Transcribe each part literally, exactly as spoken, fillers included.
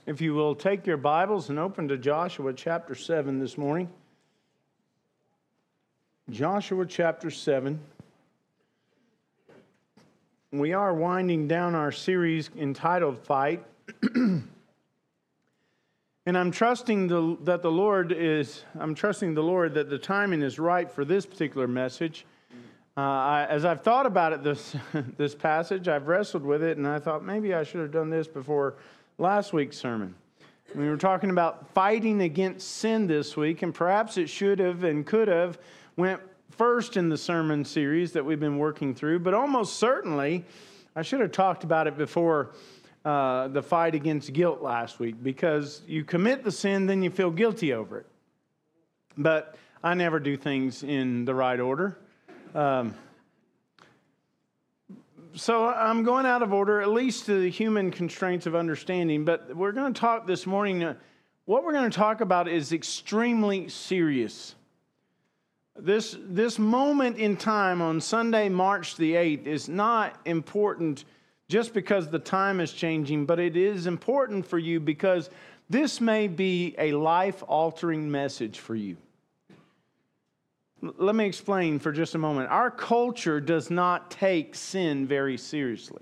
If you will take your Bibles and open to Joshua chapter seven this morning. Joshua chapter seven. We are winding down our series entitled Fight. And I'm trusting the, that the Lord is, I'm trusting the Lord that the timing is right for this particular message. Uh, I, as I've thought about it this, this passage, I've wrestled with it, and I thought maybe I should have done this before last week's sermon. We were talking about fighting against sin this week, and perhaps it should have and could have went first in the sermon series that we've been working through, but almost certainly I should have talked about it before uh, the fight against guilt last week, because you commit the sin, then you feel guilty over it. But I never do things in the right order. Um, So I'm going out of order, at least to the human constraints of understanding. But we're going to talk this morning. Uh, what we're going to talk about is extremely serious. This, this moment in time on Sunday, March the eighth, is not important just because the time is changing, but it is important for you because this may be a life-altering message for you. Let me explain for just a moment. Our culture does not take sin very seriously.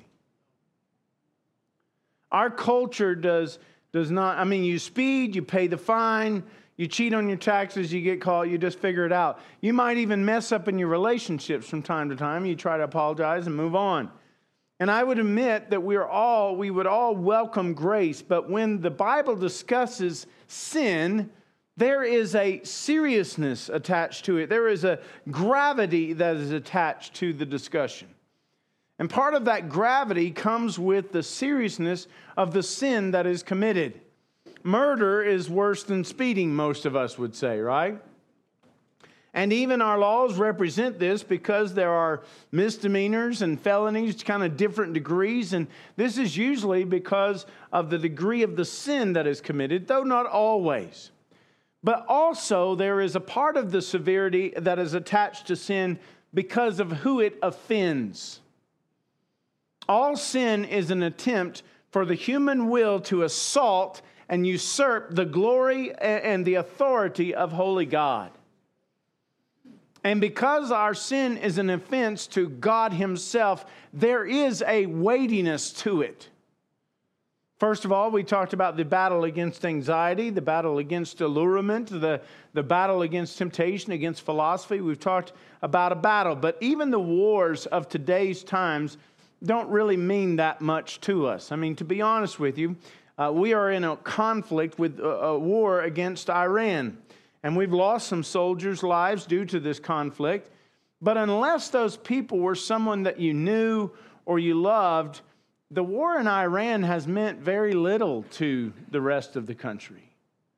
Our culture does, does not, I mean, you speed, you pay the fine, you cheat on your taxes, you get caught, you just figure it out. You might even mess up in your relationships from time to time. You try to apologize and move on. And I would admit that we're all, we would all welcome grace, but when the Bible discusses sin, there is a seriousness attached to it. There is a gravity that is attached to the discussion. And part of that gravity comes with the seriousness of the sin that is committed. Murder is worse than speeding, most of us would say, right? And even our laws represent this because there are misdemeanors and felonies, kind of different degrees. And this is usually because of the degree of the sin that is committed, though not always. But also, there is a part of the severity that is attached to sin because of who it offends. All sin is an attempt for the human will to assault and usurp the glory and the authority of holy God. And because our sin is an offense to God Himself, there is a weightiness to it. First of all, we talked about the battle against anxiety, the battle against allurement, the, the battle against temptation, against philosophy. We've talked about a battle, but even the wars of today's times don't really mean that much to us. I mean, to be honest with you, uh, we are in a conflict with a, a war against Iran, and we've lost some soldiers' lives due to this conflict. But unless those people were someone that you knew or you loved, the war in Iran has meant very little to the rest of the country.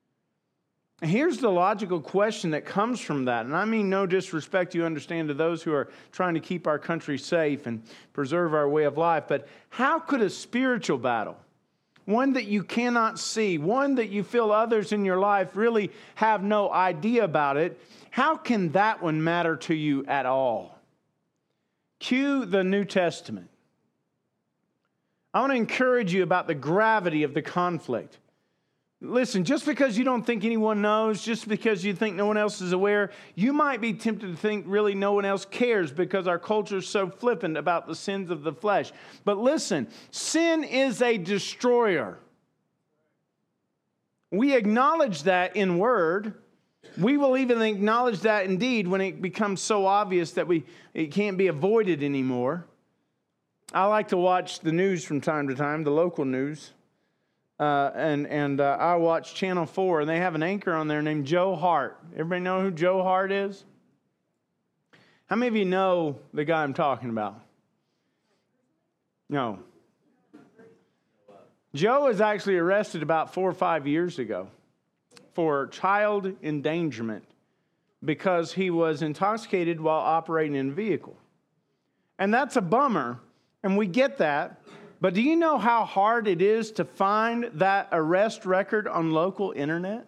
Here's the logical question that comes from that, and I mean no disrespect, you understand, to those who are trying to keep our country safe and preserve our way of life, but how could a spiritual battle, one that you cannot see, one that you feel others in your life really have no idea about it, how can that one matter to you at all? Cue the New Testament. I want to encourage you about the gravity of the conflict. Listen, just because you don't think anyone knows, just because you think no one else is aware, you might be tempted to think really no one else cares because our culture is so flippant about the sins of the flesh. But listen, sin is a destroyer. We acknowledge that in word. We will even acknowledge that in deed when it becomes so obvious that we it can't be avoided anymore. I like to watch the news from time to time, the local news, uh, and and uh, I watch Channel four, and they have an anchor on there named Joe Hart. Everybody know who Joe Hart is? How many of you know the guy I'm talking about? No. Joe was actually arrested about four or five years ago for child endangerment because he was intoxicated while operating in a vehicle. And that's a bummer. And we get that, but do you know how hard it is to find that arrest record on local internet?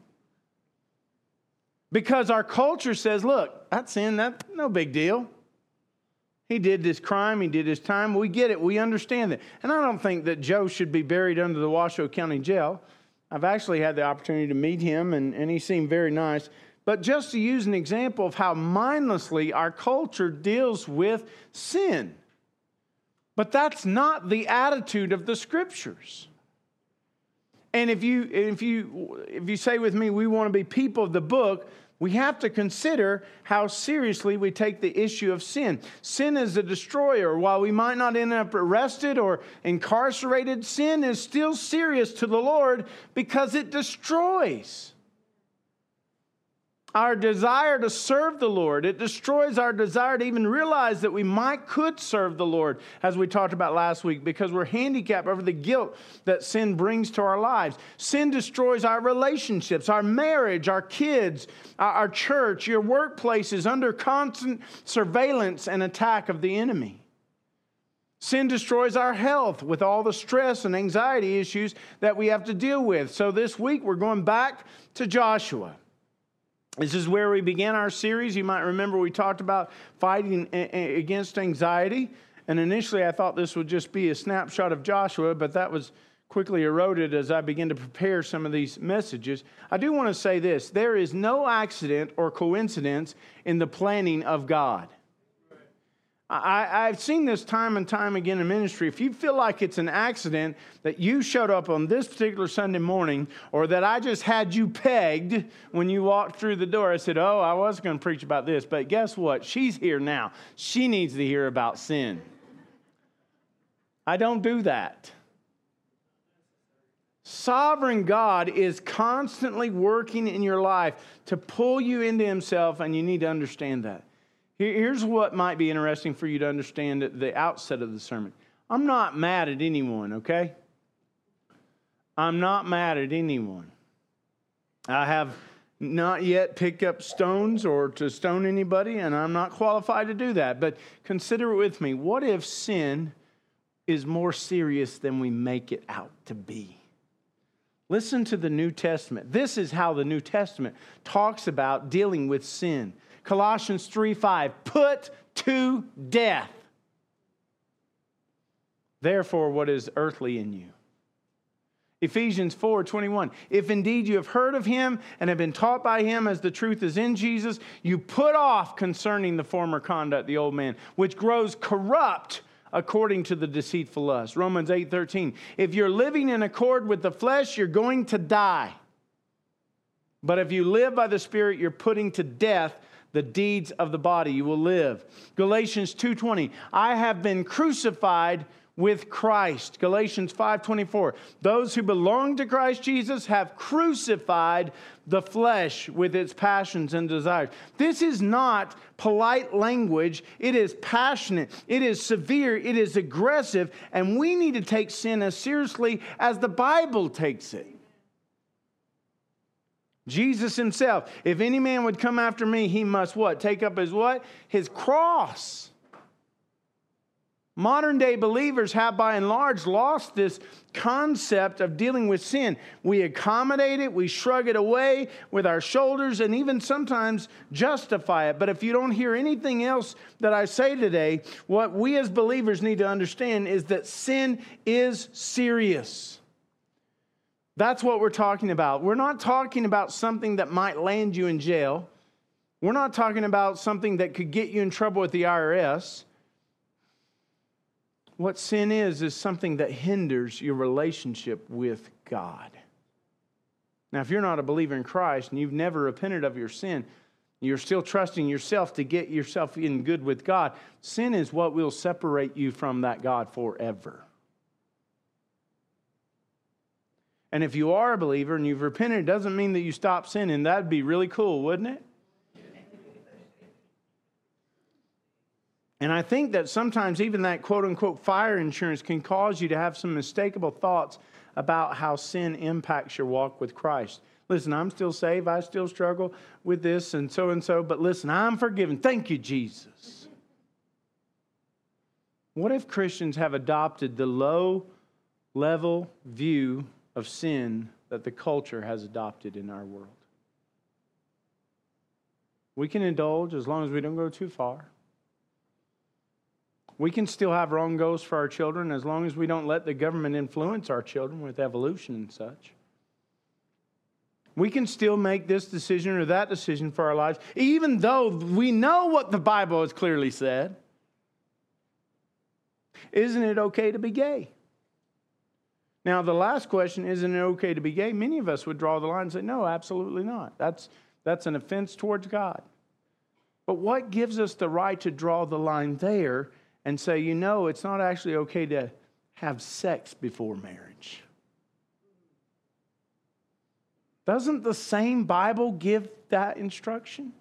Because our culture says, look, that's sin, that's no big deal. He did this crime. He did his time. We get it. We understand it. And I don't think that Joe should be buried under the Washoe County Jail. I've actually had the opportunity to meet him, and, and he seemed very nice. But just to use an example of how mindlessly our culture deals with sin. But that's not the attitude of the Scriptures. And if you if you if you say with me, we want to be people of the book, we have to consider how seriously we take the issue of sin. Sin is a destroyer. While we might not end up arrested or incarcerated, sin is still serious to the Lord because it destroys our desire to serve the Lord. It destroys our desire to even realize that we might could serve the Lord, as we talked about last week, because we're handicapped over the guilt that sin brings to our lives. Sin destroys our relationships, our marriage, our kids, our, our church, your workplace is under constant surveillance and attack of the enemy. Sin destroys our health with all the stress and anxiety issues that we have to deal with. So this week we're going back to Joshua. This is where we began our series. You might remember we talked about fighting against anxiety. And initially I thought this would just be a snapshot of Joshua, but that was quickly eroded as I began to prepare some of these messages. I do want to say this. There is no accident or coincidence in the planning of God. I, I've seen this time and time again in ministry. If you feel like it's an accident that you showed up on this particular Sunday morning, or that I just had you pegged when you walked through the door, I said, oh, I was going to preach about this, but guess what? She's here now. She needs to hear about sin. I don't do that. Sovereign God is constantly working in your life to pull you into Himself, and you need to understand that. Here's what might be interesting for you to understand at the outset of the sermon. I'm not mad at anyone, okay? I'm not mad at anyone. I have not yet picked up stones or to stone anybody, and I'm not qualified to do that. But consider it with me. What if sin is more serious than we make it out to be? Listen to the New Testament. This is how the New Testament talks about dealing with sin. Colossians three five, put to death, therefore, what is earthly in you. Ephesians four twenty-one, if indeed you have heard of Him and have been taught by Him as the truth is in Jesus, you put off concerning the former conduct, the old man, which grows corrupt according to the deceitful lust. Romans eight thirteen, if you're living in accord with the flesh, you're going to die. But if you live by the Spirit, you're putting to death the deeds of the body. You will live. Galatians two twenty, I have been crucified with Christ. Galatians five twenty-four, those who belong to Christ Jesus have crucified the flesh with its passions and desires. This is not polite language. It is passionate. It is severe. It is aggressive. And we need to take sin as seriously as the Bible takes it. Jesus Himself, if any man would come after me, he must what? Take up his what? His cross. Modern day believers have by and large lost this concept of dealing with sin. We accommodate it, we shrug it away with our shoulders, and even sometimes justify it. But if you don't hear anything else that I say today, what we as believers need to understand is that sin is serious. That's what we're talking about. We're not talking about something that might land you in jail. We're not talking about something that could get you in trouble with the I R S. What sin is, is something that hinders your relationship with God. Now, if you're not a believer in Christ and you've never repented of your sin, you're still trusting yourself to get yourself in good with God, sin is what will separate you from that God forever. And if you are a believer and you've repented, it doesn't mean that you stop sinning. That'd be really cool, wouldn't it? And I think that sometimes even that quote-unquote fire insurance can cause you to have some mistakable thoughts about how sin impacts your walk with Christ. Listen, I'm still saved. I still struggle with this and so and so. But listen, I'm forgiven. Thank you, Jesus. What if Christians have adopted the low-level view of sin that the culture has adopted in our world? We can indulge as long as we don't go too far. We can still have wrong goals for our children as long as we don't let the government influence our children with evolution and such. We can still make this decision or that decision for our lives, even though we know what the Bible has clearly said. Isn't it okay to be gay? Now, the last question, isn't it okay to be gay? Many of us would draw the line and say, no, absolutely not. That's, that's an offense towards God. But what gives us the right to draw the line there and say, you know, it's not actually okay to have sex before marriage? Doesn't the same Bible give that instruction?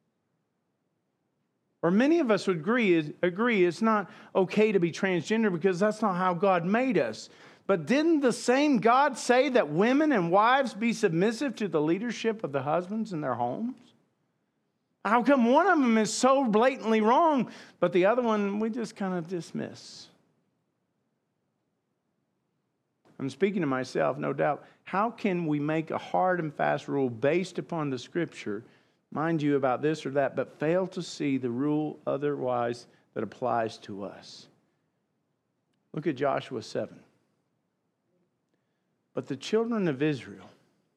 Or many of us would agree, agree it's not okay to be transgender because that's not how God made us. But didn't the same God say that women and wives be submissive to the leadership of the husbands in their homes? How come one of them is so blatantly wrong, but the other one we just kind of dismiss? I'm speaking to myself, no doubt. How can we make a hard and fast rule based upon the Scripture, mind you, about this or that, but fail to see the rule otherwise that applies to us? Look at Joshua seven. But the children of Israel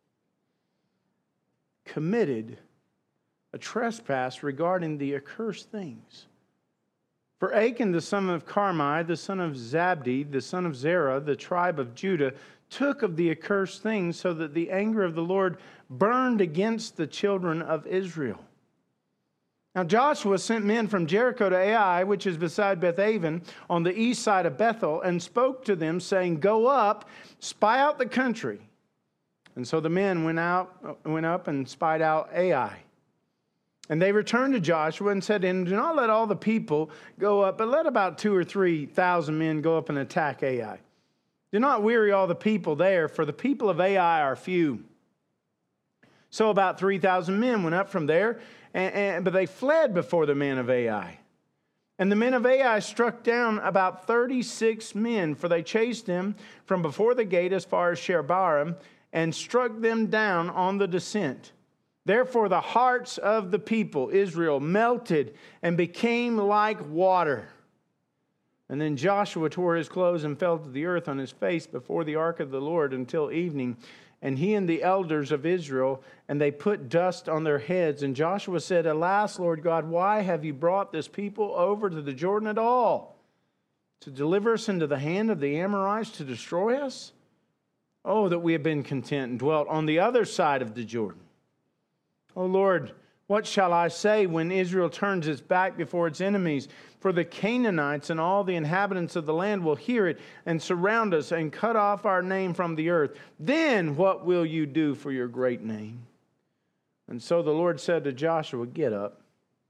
committed a trespass regarding the accursed things. For Achan, the son of Carmi, the son of Zabdi, the son of Zerah, the tribe of Judah, took of the accursed things, so that the anger of the Lord burned against the children of Israel. Now Joshua sent men from Jericho to Ai, which is beside Bethaven, on the east side of Bethel, and spoke to them, saying, "Go up, spy out the country." And so the men went out, went up and spied out Ai. And they returned to Joshua and said to him, "Do not let all the people go up, but let about two or three thousand men go up and attack Ai. Do not weary all the people there, for the people of Ai are few." So about three thousand men went up from there, and, and, but they fled before the men of Ai. And the men of Ai struck down about thirty-six men, for they chased them from before the gate as far as Shebarim, and struck them down on the descent. Therefore the hearts of the people, Israel, melted and became like water. And then Joshua tore his clothes and fell to the earth on his face before the ark of the Lord until evening. And he and the elders of Israel, and they put dust on their heads. And Joshua said, "Alas, Lord God, why have you brought this people over to the Jordan at all? To deliver us into the hand of the Amorites to destroy us? Oh, that we had been content and dwelt on the other side of the Jordan. O Lord, what shall I say when Israel turns its back before its enemies? For the Canaanites and all the inhabitants of the land will hear it and surround us and cut off our name from the earth. Then what will you do for your great name?" And so the Lord said to Joshua, "Get up.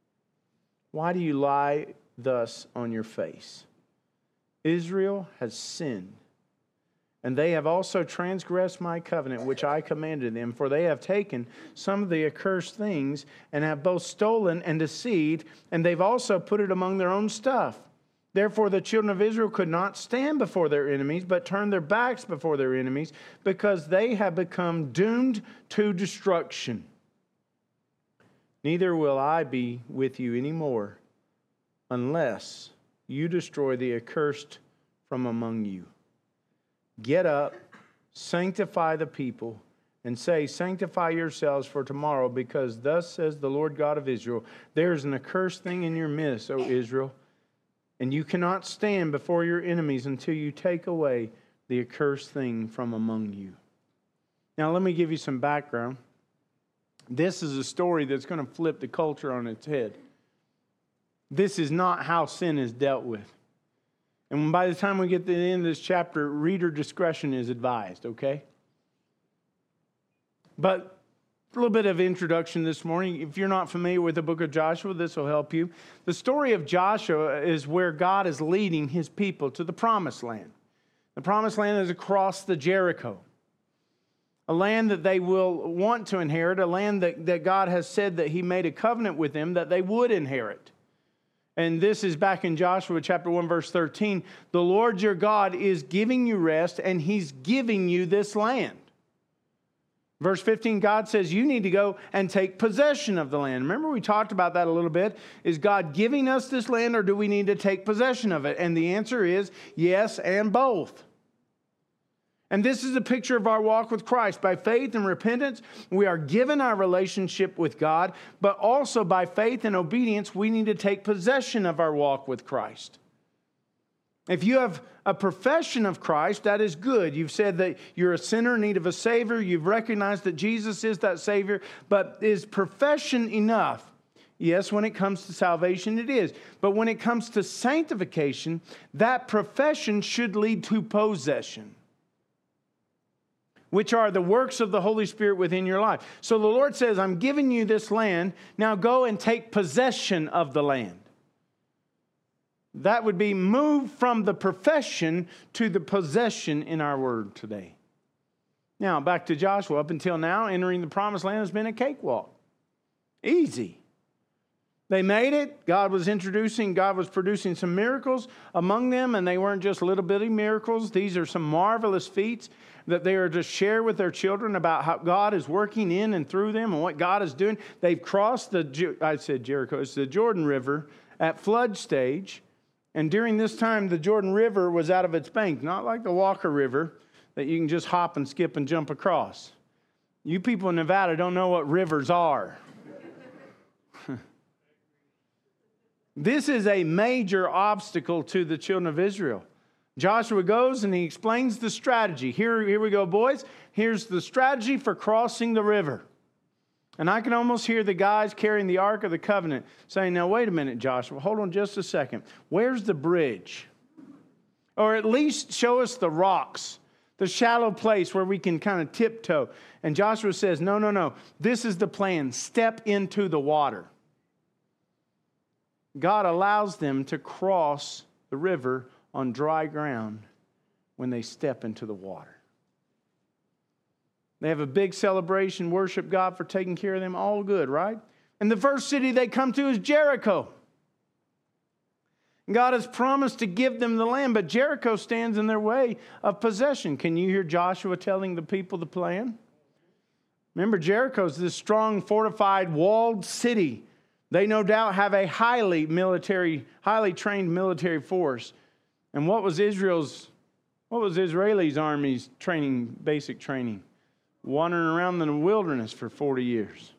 Why do you lie thus on your face? Israel has sinned, and they have also transgressed my covenant, which I commanded them. For they have taken some of the accursed things, and have both stolen and deceived, and they've also put it among their own stuff. Therefore the children of Israel could not stand before their enemies, but turned their backs before their enemies, because they have become doomed to destruction. Neither will I be with you anymore, unless you destroy the accursed from among you. Get up, sanctify the people, and say, sanctify yourselves for tomorrow, because thus says the Lord God of Israel, there is an accursed thing in your midst, O Israel, and you cannot stand before your enemies until you take away the accursed thing from among you." Now let me give you some background. This is a story that's going to flip the culture on its head. This is not how sin is dealt with. And by the time we get to the end of this chapter, reader discretion is advised, okay? But a little bit of introduction this morning. If you're not familiar with the book of Joshua, this will help you. The story of Joshua is where God is leading his people to the promised land. The promised land is across the Jericho. A land that they will want to inherit, a land that, that God has said that he made a covenant with them that they would inherit. And this is back in Joshua chapter one, verse thirteen. The Lord your God is giving you rest, and he's giving you this land. Verse fifteen, God says you need to go and take possession of the land. Remember, we talked about that a little bit. Is God giving us this land, or do we need to take possession of it? And the answer is yes, and both. And this is a picture of our walk with Christ. By faith and repentance, we are given our relationship with God, but also by faith and obedience, we need to take possession of our walk with Christ. If you have a profession of Christ, that is good. You've said that you're a sinner in need of a Savior. You've recognized that Jesus is that Savior. But is profession enough? Yes, when it comes to salvation, it is. But when it comes to sanctification, that profession should lead to possession, which are the works of the Holy Spirit within your life. So the Lord says, I'm giving you this land. Now go and take possession of the land. That would be moved from the profession to the possession in our word today. Now, back to Joshua. Up until now, entering the promised land has been a cakewalk. Easy. They made it. God was introducing, God was producing some miracles among them, and they weren't just little bitty miracles. These are some marvelous feats that they are to share with their children about how God is working in and through them and what God is doing. They've crossed the, I said Jericho, it's the Jordan River at flood stage. And during this time, the Jordan River was out of its bank, not like the Walker River that you can just hop and skip and jump across. You people in Nevada don't know what rivers are. This is a major obstacle to the children of Israel. Joshua goes and he explains the strategy. Here, here we go, boys. Here's the strategy for crossing the river. And I can almost hear the guys carrying the Ark of the Covenant saying, now, wait a minute, Joshua. Hold on just a second. Where's the bridge? Or at least show us the rocks, the shallow place where we can kind of tiptoe. And Joshua says, no, no, no. This is the plan. Step into the water. God allows them to cross the river on dry ground when they step into the water. They have a big celebration, worship God for taking care of them. All good, right? And the first city they come to is Jericho. God has promised to give them the land, but Jericho stands in their way of possession. Can you hear Joshua telling the people the plan? Remember, Jericho is this strong, fortified, walled city. They no doubt have a highly military, highly trained military force. And what was Israel's, what was Israelis' army's training, basic training? Wandering around in the wilderness for forty years.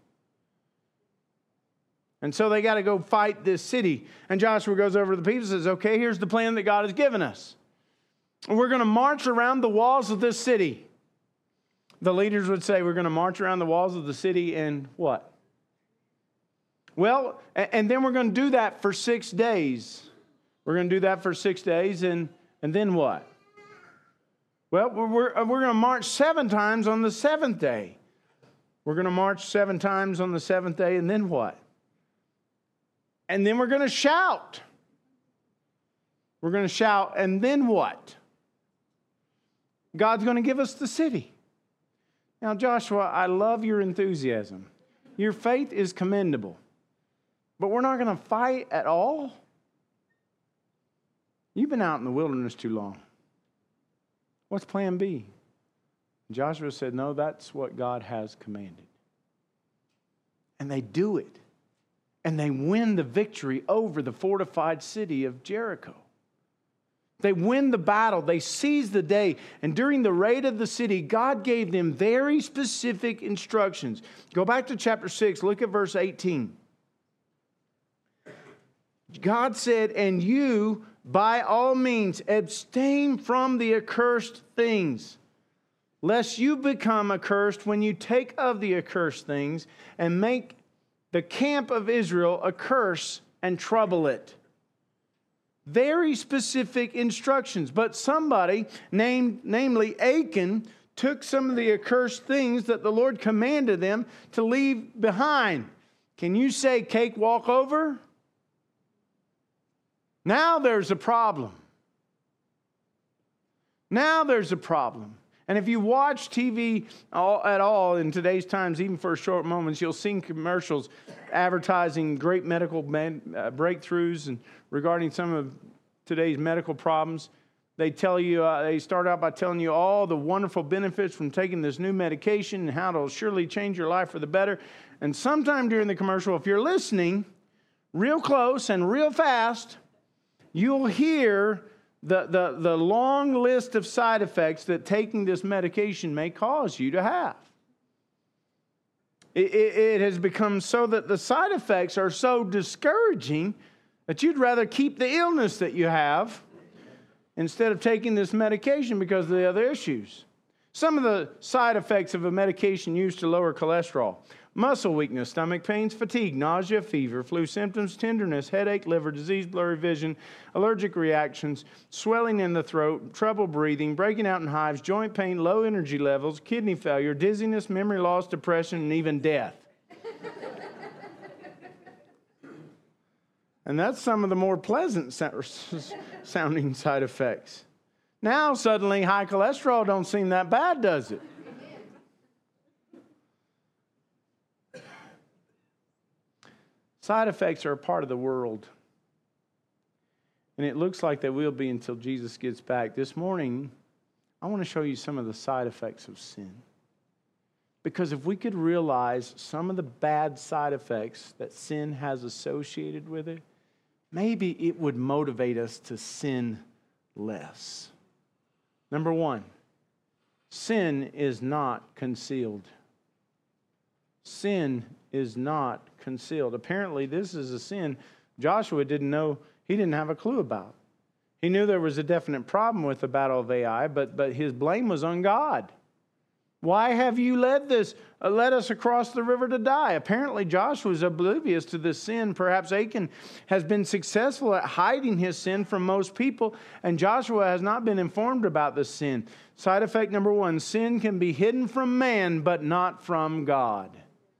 And so they got to go fight this city. And Joshua goes over to the people and says, okay, here's the plan that God has given us. We're going to march around the walls of this city. The leaders would say, we're going to march around the walls of the city and what? Well, and then we're going to do that for six days. We're going to do that for six days, and, and then what? Well, we're, we're going to march seven times on the seventh day. We're going to march seven times on the seventh day, and then what? And then we're going to shout. We're going to shout, and then what? God's going to give us the city. Now, Joshua, I love your enthusiasm. Your faith is commendable. But we're not going to fight at all? You've been out in the wilderness too long. What's plan B? Joshua said, no, that's what God has commanded. And they do it. And they win the victory over the fortified city of Jericho. They win the battle. They seize the day. And during the raid of the city, God gave them very specific instructions. Go back to chapter six. Look at verse eighteen. God said, and you, by all means, abstain from the accursed things, lest you become accursed when you take of the accursed things and make the camp of Israel a curse and trouble it. Very specific instructions. But somebody, named, namely Achan, took some of the accursed things that the Lord commanded them to leave behind. Can you say cake walk over? Now there's a problem. Now there's a problem. And if you watch T V at all in today's times, even for short moments, you'll see commercials advertising great medical breakthroughs and regarding some of today's medical problems. They tell you, uh, they start out by telling you all the wonderful benefits from taking this new medication and how it'll surely change your life for the better. And sometime during the commercial, if you're listening real close and real fast, you'll hear the, the, the long list of side effects that taking this medication may cause you to have. It, it, it has become so that the side effects are so discouraging that you'd rather keep the illness that you have instead of taking this medication because of the other issues. Some of the side effects of a medication used to lower cholesterol: muscle weakness, stomach pains, fatigue, nausea, fever, flu symptoms, tenderness, headache, liver disease, blurry vision, allergic reactions, swelling in the throat, trouble breathing, breaking out in hives, joint pain, low energy levels, kidney failure, dizziness, memory loss, depression, and even death. And that's some of the more pleasant sounding side effects. Now, suddenly, high cholesterol don't seem that bad, does it? Side effects are a part of the world. And it looks like they will be until Jesus gets back. This morning, I want to show you some of the side effects of sin. Because if we could realize some of the bad side effects that sin has associated with it, maybe it would motivate us to sin less. Number one, sin is not concealed. Sin is not concealed. Apparently, this is a sin Joshua didn't know, he didn't have a clue about. He knew there was a definite problem with the battle of Ai, but, but his blame was on God. Why have you led this, uh, led us across the river to die? Apparently, Joshua was oblivious to this sin. Perhaps Achan has been successful at hiding his sin from most people, and Joshua has not been informed about this sin. Side effect number one: sin can be hidden from man, but not from God.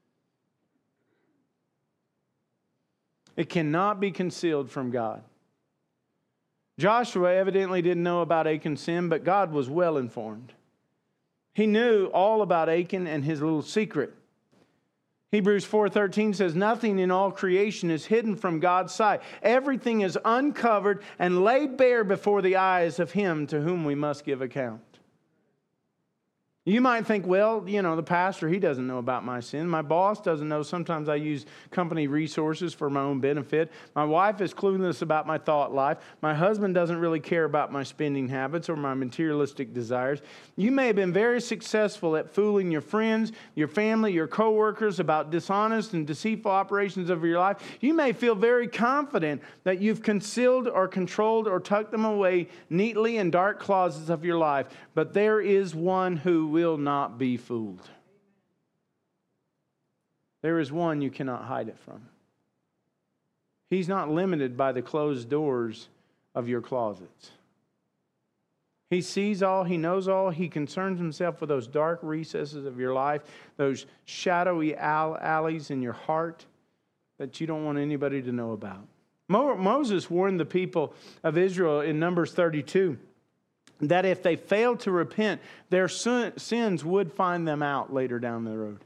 It cannot be concealed from God. Joshua evidently didn't know about Achan's sin, but God was well informed. He knew all about Achan and his little secret. Hebrews four thirteen says, nothing in all creation is hidden from God's sight. Everything is uncovered and laid bare before the eyes of him to whom we must give account. You might think, well, you know, the pastor, he doesn't know about my sin. My boss doesn't know. Sometimes I use company resources for my own benefit. My wife is clueless about my thought life. My husband doesn't really care about my spending habits or my materialistic desires. You may have been very successful at fooling your friends, your family, your coworkers about dishonest and deceitful operations of your life. You may feel very confident that you've concealed or controlled or tucked them away neatly in dark closets of your life. But there is one who will not be fooled. There is one you cannot hide it from. He's not limited by the closed doors of your closets. He sees all, he knows all, he concerns himself with those dark recesses of your life, those shadowy alleys in your heart that you don't want anybody to know about. Mo- Moses warned the people of Israel in Numbers thirty-two that if they failed to repent, their sins would find them out later down the road.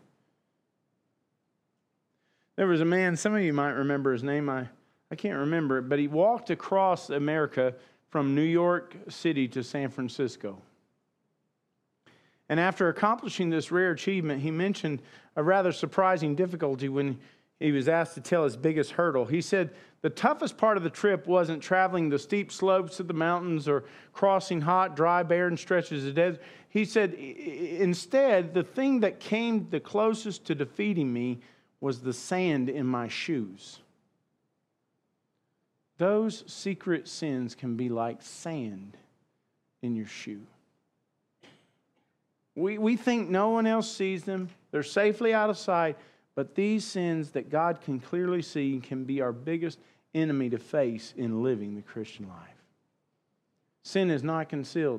There was a man, some of you might remember his name, I, I can't remember it, but he walked across America from New York City to San Francisco. And after accomplishing this rare achievement, he mentioned a rather surprising difficulty when he was asked to tell his biggest hurdle. He said the toughest part of the trip wasn't traveling the steep slopes of the mountains or crossing hot, dry, barren stretches of desert. He said, instead, the thing that came the closest to defeating me was the sand in my shoes. Those secret sins can be like sand in your shoe. We, we think no one else sees them. They're safely out of sight. But these sins that God can clearly see can be our biggest enemy to face in living the Christian life. Sin is not concealed.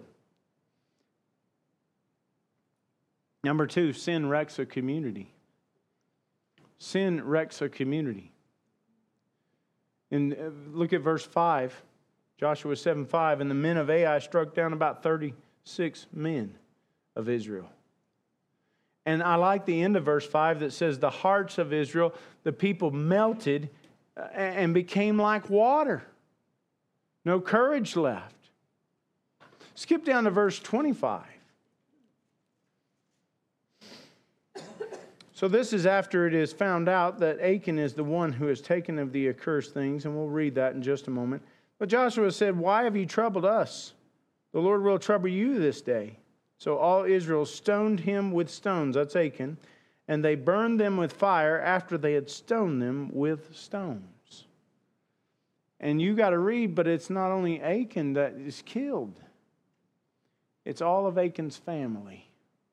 Number two, sin wrecks a community. Sin wrecks a community. And look at verse five, Joshua seven five, and the men of Ai struck down about thirty-six men of Israel. And I like the end of verse five that says, the hearts of Israel, the people melted and became like water. No courage left. Skip down to verse twenty-five. So this is after it is found out that Achan is the one who has taken of the accursed things, and we'll read that in just a moment. But Joshua said, why have you troubled us? The Lord will trouble you this day. So all Israel stoned him with stones, that's Achan, and they burned them with fire after they had stoned them with stones. And you got to read, but it's not only Achan that is killed. It's all of Achan's family.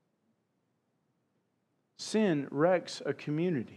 Sin wrecks a community.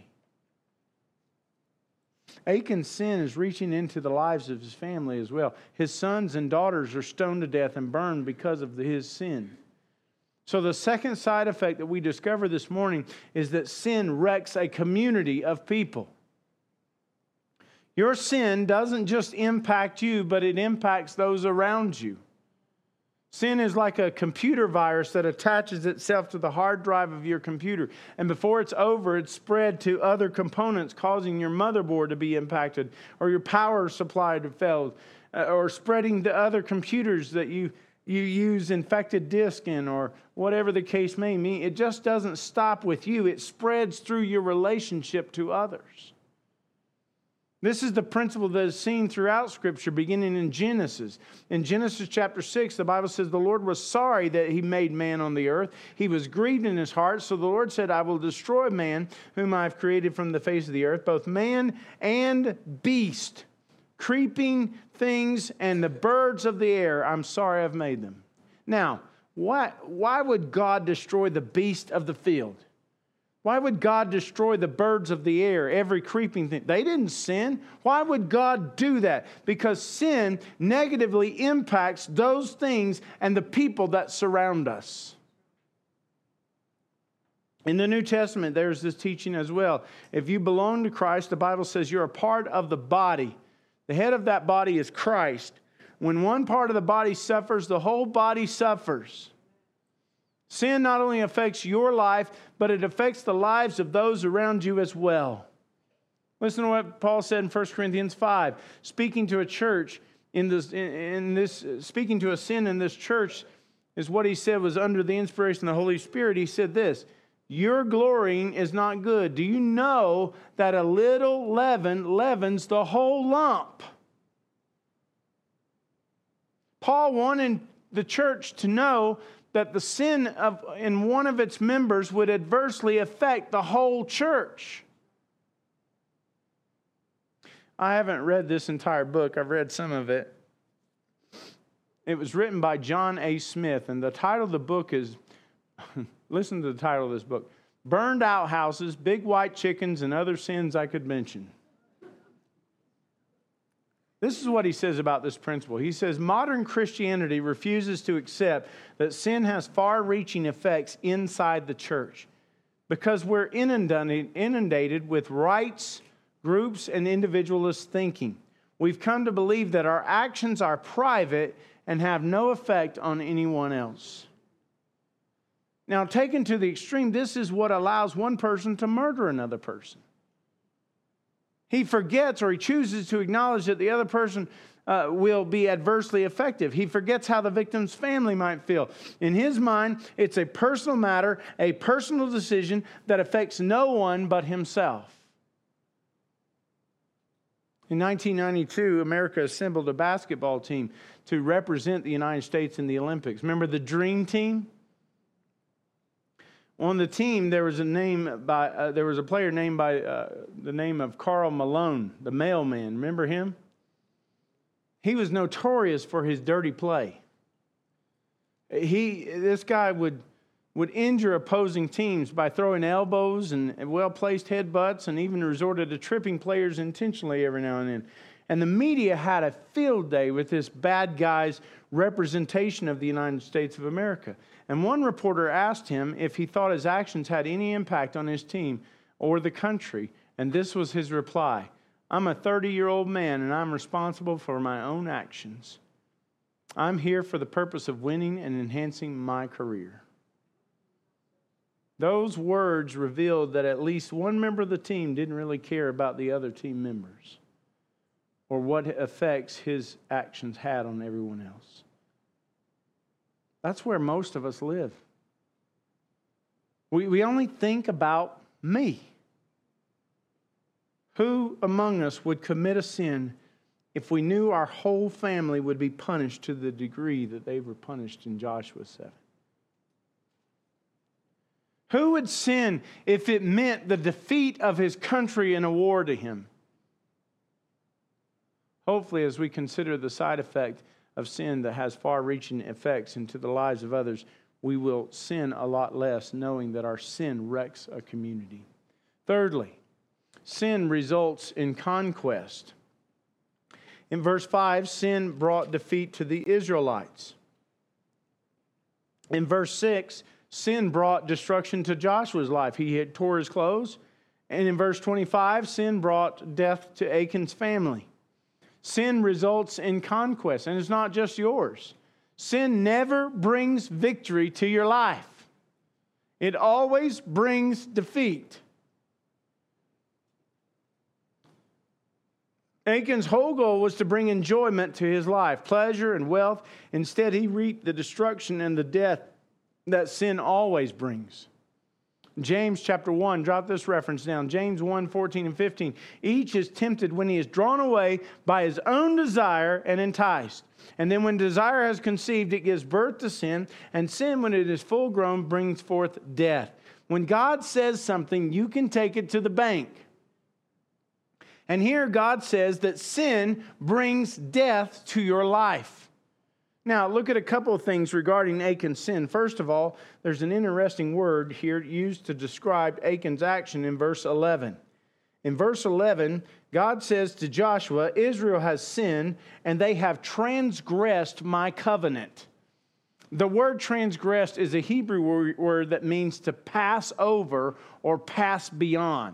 Achan's sin is reaching into the lives of his family as well. His sons and daughters are stoned to death and burned because of his sin. So the second side effect that we discover this morning is that sin wrecks a community of people. Your sin doesn't just impact you, but it impacts those around you. Sin is like a computer virus that attaches itself to the hard drive of your computer. And before it's over, it's spread to other components, causing your motherboard to be impacted, or your power supply to fail, or spreading to other computers that you, you use infected disk in, or whatever the case may be. It just doesn't stop with you. It spreads through your relationship to others. This is the principle that is seen throughout Scripture, beginning in Genesis. In Genesis chapter six, the Bible says, the Lord was sorry that he made man on the earth. He was grieved in his heart. So the Lord said, I will destroy man, whom I have created from the face of the earth, both man and beast, creeping things, and the birds of the air. I'm sorry I've made them. Now, why, why would God destroy the beast of the field? Why would God destroy the birds of the air, every creeping thing? They didn't sin. Why would God do that? Because sin negatively impacts those things and the people that surround us. In the New Testament, there's this teaching as well. If you belong to Christ, the Bible says you're a part of the body. The head of that body is Christ. When one part of the body suffers, the whole body suffers. Sin not only affects your life, but it affects the lives of those around you as well. Listen to what Paul said in First Corinthians five. Speaking to a church in this, in this, speaking to a sin in this church is what he said was under the inspiration of the Holy Spirit. He said this, your glorying is not good. Do you know that a little leaven leavens the whole lump? Paul wanted the church to know that the sin of in one of its members would adversely affect the whole church. I haven't read this entire book. I've read some of it. It was written by John A. Smith, and the title of the book is, listen to the title of this book, Burned Outhouses, Big White Chickens, and Other Sins I Could Mention. This is what he says about this principle. He says, modern Christianity refuses to accept that sin has far-reaching effects inside the church because we're inundated, inundated with rights, groups, and individualist thinking. We've come to believe that our actions are private and have no effect on anyone else. Now, taken to the extreme, this is what allows one person to murder another person. He forgets or he chooses to acknowledge that the other person uh, will be adversely affected. He forgets how the victim's family might feel. In his mind, it's a personal matter, a personal decision that affects no one but himself. In nineteen ninety-two, America assembled a basketball team to represent the United States in the Olympics. Remember the Dream Team? On the team, there was a name by uh, there was a player named by uh, the name of Karl Malone, the mailman. Remember him? He was notorious for his dirty play. He, this guy would would injure opposing teams by throwing elbows and well-placed headbutts, and even resorted to tripping players intentionally every now and then. And the media had a field day with this bad guy's representation of the United States of America. And one reporter asked him if he thought his actions had any impact on his team or the country. And this was his reply. I'm a thirty-year-old man and I'm responsible for my own actions. I'm here for the purpose of winning and enhancing my career. Those words revealed that at least one member of the team didn't really care about the other team members or what effects his actions had on everyone else. That's where most of us live. We, we only think about me. Who among us would commit a sin if we knew our whole family would be punished to the degree that they were punished in Joshua seven? Who would sin if it meant the defeat of his country in a war to him? Hopefully, as we consider the side effect of sin that has far-reaching effects into the lives of others, we will sin a lot less, knowing that our sin wrecks a community. Thirdly, sin results in conquest. In verse five, sin brought defeat to the Israelites. In verse six, sin brought destruction to Joshua's life. He had tore his clothes. And in verse twenty-five, sin brought death to Achan's family. Sin results in conquest, and it's not just yours. Sin never brings victory to your life. It always brings defeat. Achan's whole goal was to bring enjoyment to his life, pleasure and wealth. Instead, he reaped the destruction and the death that sin always brings. James chapter one, drop this reference down. James one, fourteen and fifteen. Each is tempted when he is drawn away by his own desire and enticed. And then when desire has conceived, it gives birth to sin. And sin, when it is full grown, brings forth death. When God says something, you can take it to the bank. And here God says that sin brings death to your life. Now, look at a couple of things regarding Achan's sin. First of all, there's an interesting word here used to describe Achan's action in verse eleven. In verse eleven, God says to Joshua, Israel has sinned, and they have transgressed my covenant. The word transgressed is a Hebrew word that means to pass over or pass beyond.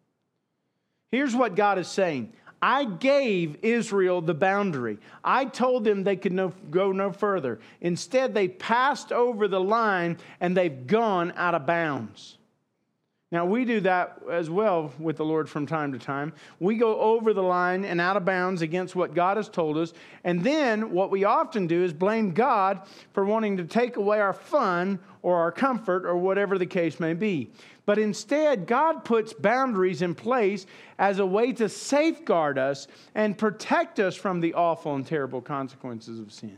Here's what God is saying. I gave Israel the boundary. I told them they could no, go no further. Instead, they passed over the line and they've gone out of bounds. Now, we do that as well with the Lord from time to time. We go over the line and out of bounds against what God has told us. And then what we often do is blame God for wanting to take away our fun or our comfort or whatever the case may be. But instead, God puts boundaries in place as a way to safeguard us and protect us from the awful and terrible consequences of sin.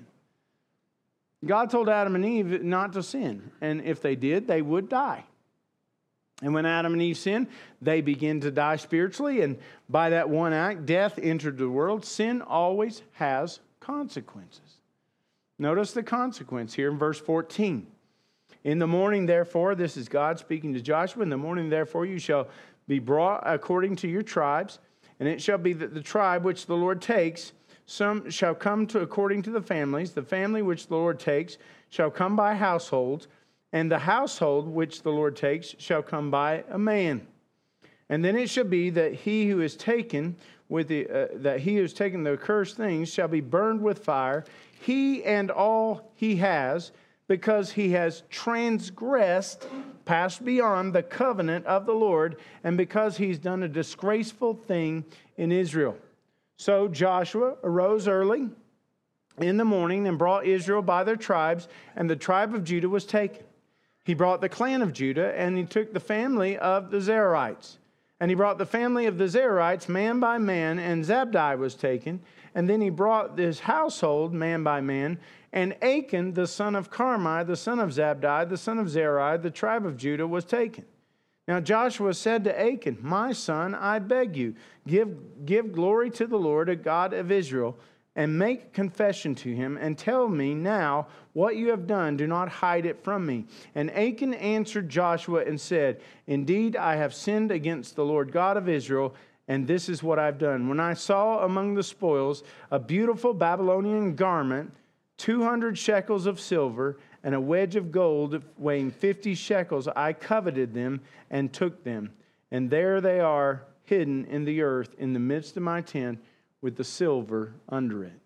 God told Adam and Eve not to sin. And if they did, they would die. And when Adam and Eve sinned, they began to die spiritually. And by that one act, death entered the world. Sin always has consequences. Notice the consequence here in verse fourteen. In the morning, therefore, this is God speaking to Joshua, in the morning, therefore, you shall be brought according to your tribes, and it shall be that the tribe which the Lord takes, some shall come to according to the families. The family which the Lord takes shall come by households, and the household which the Lord takes shall come by a man. And then it shall be that he who is taken with the uh, that he who has taken the accursed things shall be burned with fire, he and all he has, because he has transgressed, passed beyond the covenant of the Lord, and because he's done a disgraceful thing in Israel. So Joshua arose early in the morning and brought Israel by their tribes, and the tribe of Judah was taken. He brought the clan of Judah, and he took the family of the Zerahs. And he brought the family of the Zerahs man by man, and Zabdi was taken. And then he brought his household man by man, and Achan, the son of Carmi, the son of Zabdi, the son of Zerah, the tribe of Judah, was taken. Now Joshua said to Achan, my son, I beg you, give, give glory to the Lord, a God of Israel, and make confession to him, and tell me now what you have done. Do not hide it from me. And Achan answered Joshua and said, indeed, I have sinned against the Lord God of Israel, and this is what I've done. When I saw among the spoils a beautiful Babylonian garment, two hundred shekels of silver, and a wedge of gold weighing fifty shekels, I coveted them and took them. And there they are, hidden in the earth in the midst of my tent, with the silver under it.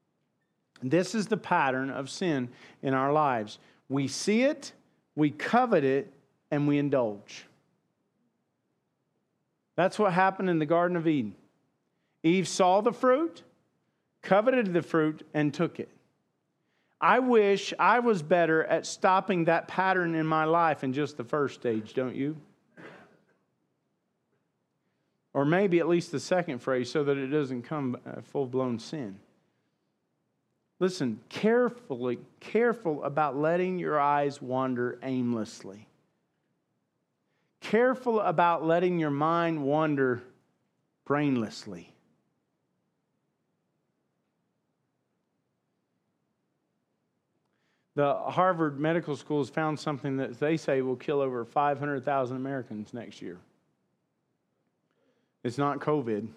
This is the pattern of sin in our lives. We see it, we covet it, and we indulge. That's what happened in the Garden of Eden. Eve saw the fruit, coveted the fruit, and took it. I wish I was better at stopping that pattern in my life in just the first stage, don't you? Or maybe at least the second phrase, so that it doesn't come a full-blown sin. Listen, carefully, careful about letting your eyes wander aimlessly. Careful about letting your mind wander brainlessly. The Harvard Medical School has found something that they say will kill over five hundred thousand Americans next year. It's not COVID.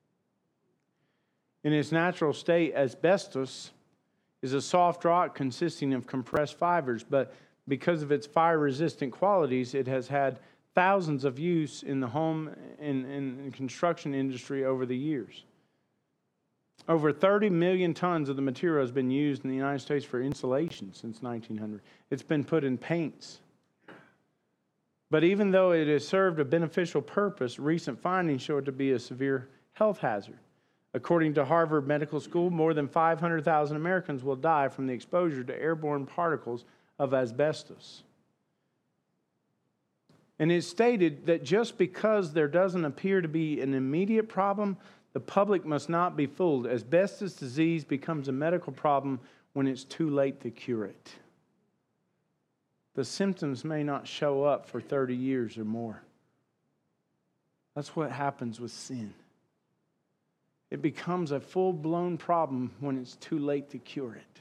In its natural state, asbestos is a soft rock consisting of compressed fibers, but because of its fire-resistant qualities, it has had thousands of use in the home and, and construction industry over the years. Over thirty million tons of the material has been used in the United States for insulation since nineteen hundred. It's been put in paints. But even though it has served a beneficial purpose, recent findings show it to be a severe health hazard. According to Harvard Medical School, more than five hundred thousand Americans will die from the exposure to airborne particles of asbestos. And it's stated that just because there doesn't appear to be an immediate problem, the public must not be fooled. Asbestos disease becomes a medical problem when it's too late to cure it. The symptoms may not show up for thirty years or more. That's what happens with sin. It becomes a full-blown problem when it's too late to cure it.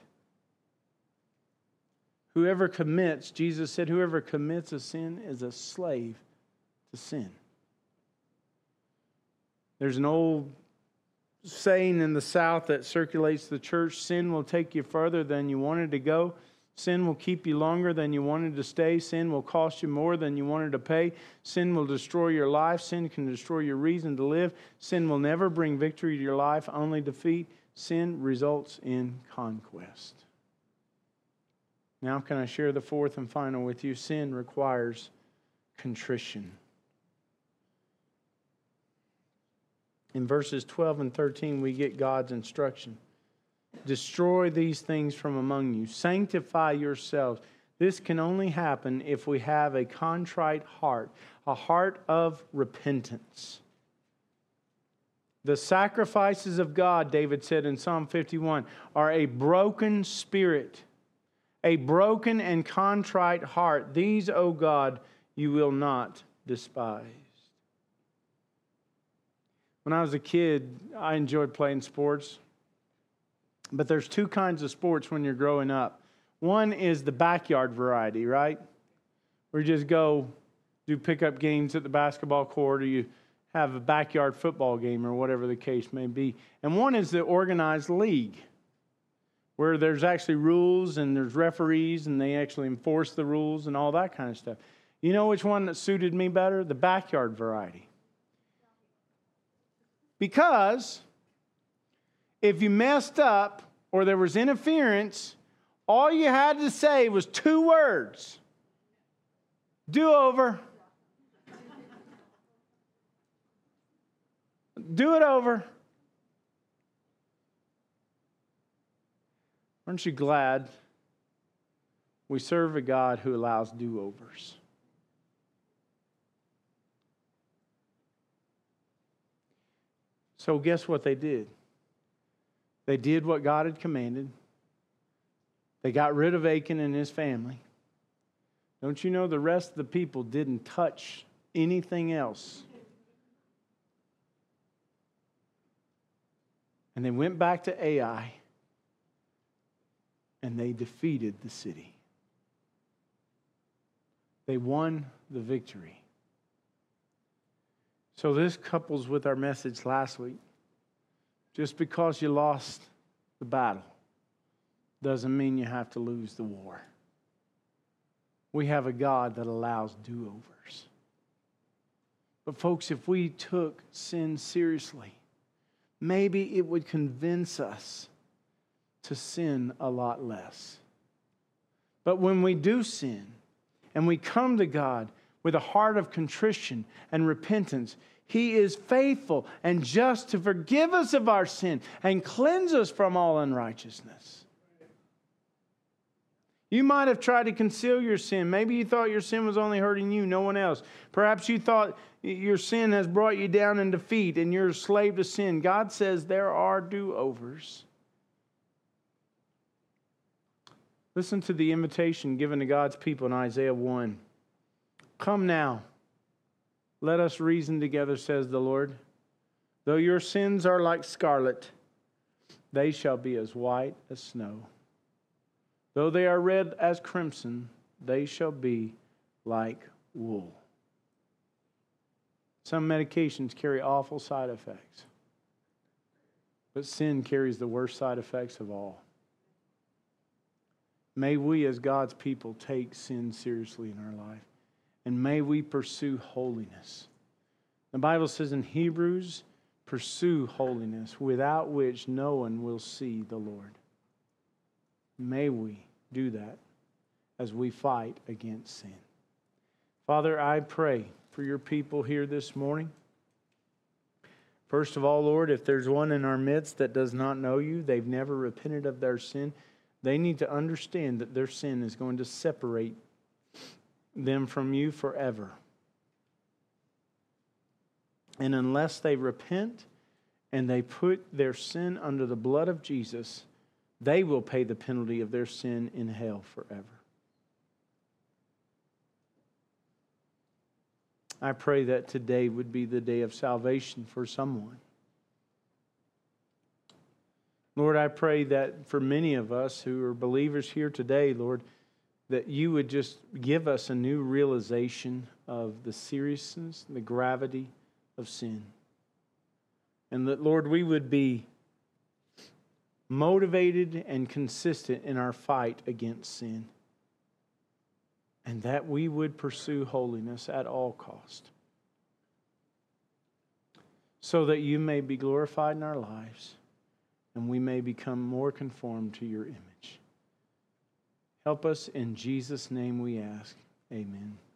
Whoever commits, Jesus said, whoever commits a sin is a slave to sin. There's an old saying in the South that circulates the church: sin will take you further than you wanted to go. Sin will keep you longer than you wanted to stay. Sin will cost you more than you wanted to pay. Sin will destroy your life. Sin can destroy your reason to live. Sin will never bring victory to your life, only defeat. Sin results in conquest. Now can I share the fourth and final with you? Sin requires contrition. In verses twelve and thirteen, we get God's instruction. Destroy these things from among you. Sanctify yourselves. This can only happen if we have a contrite heart, a heart of repentance. The sacrifices of God, David said in Psalm fifty-one, are a broken spirit, a broken and contrite heart. These, O God, you will not despise. When I was a kid, I enjoyed playing sports. But there's two kinds of sports when you're growing up. One is the backyard variety, right? Where you just go do pickup games at the basketball court, or you have a backyard football game, or whatever the case may be. And one is the organized league, where there's actually rules and there's referees and they actually enforce the rules and all that kind of stuff. You know which one that suited me better? The backyard variety. Because if you messed up or there was interference, all you had to say was two words. Do over. Do it over. Aren't you glad we serve a God who allows do-overs? So guess what they did? They did what God had commanded. They got rid of Achan and his family. Don't you know the rest of the people didn't touch anything else? And they went back to Ai and they defeated the city. They won the victory. So this couples with our message last week. Just because you lost the battle doesn't mean you have to lose the war. We have a God that allows do-overs. But folks, if we took sin seriously, maybe it would convince us to sin a lot less. But when we do sin and we come to God with a heart of contrition and repentance, He is faithful and just to forgive us of our sin and cleanse us from all unrighteousness. You might have tried to conceal your sin. Maybe you thought your sin was only hurting you, no one else. Perhaps you thought your sin has brought you down in defeat and you're a slave to sin. God says there are do-overs. Listen to the invitation given to God's people in Isaiah one. Come now, let us reason together, says the Lord. Though your sins are like scarlet, they shall be as white as snow. Though they are red as crimson, they shall be like wool. Some medications carry awful side effects, but sin carries the worst side effects of all. May we as God's people take sin seriously in our life, and may we pursue holiness. The Bible says in Hebrews, pursue holiness, without which no one will see the Lord. May we do that as we fight against sin. Father, I pray for your people here this morning. First of all, Lord, if there's one in our midst that does not know you, they've never repented of their sin, they need to understand that their sin is going to separate them from you forever. And unless they repent and they put their sin under the blood of Jesus, they will pay the penalty of their sin in hell forever. I pray that today would be the day of salvation for someone. Lord, I pray that for many of us who are believers here today, Lord, that you would just give us a new realization of the seriousness, the gravity of sin. And that, Lord, we would be motivated and consistent in our fight against sin. And that we would pursue holiness at all cost. So that you may be glorified in our lives and we may become more conformed to your image. Help us in Jesus' name we ask. Amen.